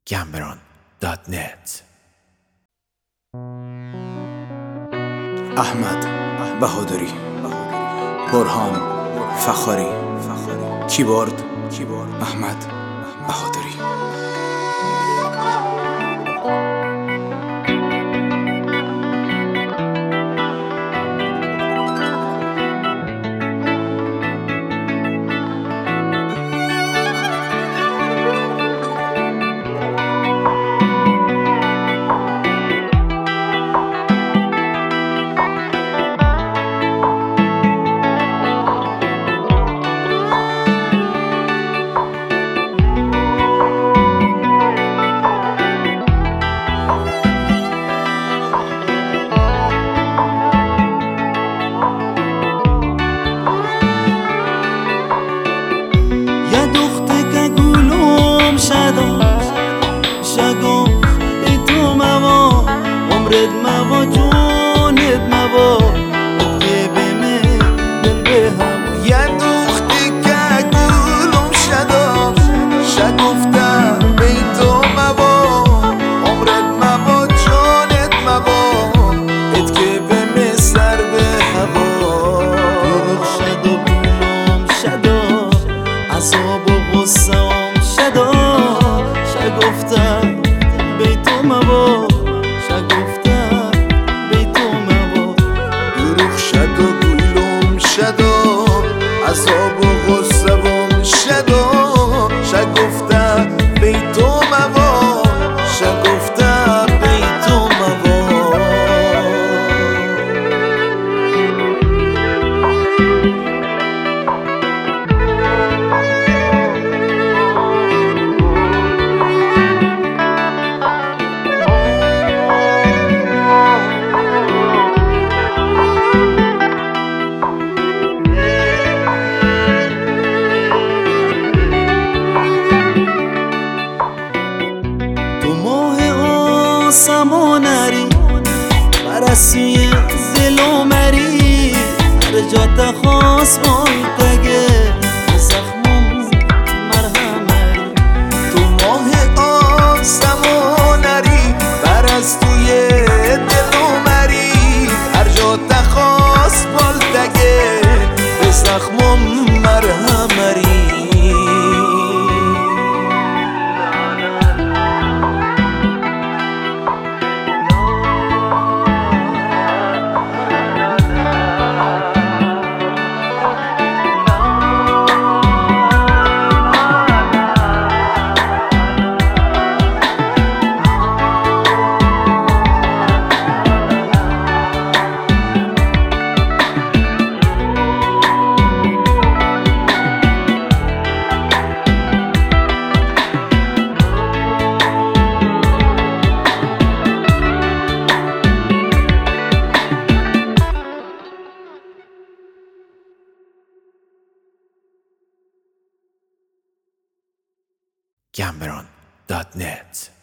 gambron.net. احمد بهادری، برهان فخاری، کیبورد احمد بهادری. شگو ای تو موا عمرت موا جونت موا که بمه دل به هم یه دوختی که گلوم شدا شگفتم ای تو موا عمرت موا جونت موا ات که بمه سر به هوا دروغ شد و گلوم شدا عذاب و غصام شدا شگفتم بی تو موا شگفتم بی تو موا دروغ شد و گلوم شدا عذاب و غصبم شدا شگفتم بی تو موا شگفتم بی تو موا سمانری برسوی دلو مری هر جا تخواست منتگه زخمم مرهمری تو ماه آسمانری برستوی دلو مری هر جا تخواست بالتگه به زخمم مرهمری gambron.net.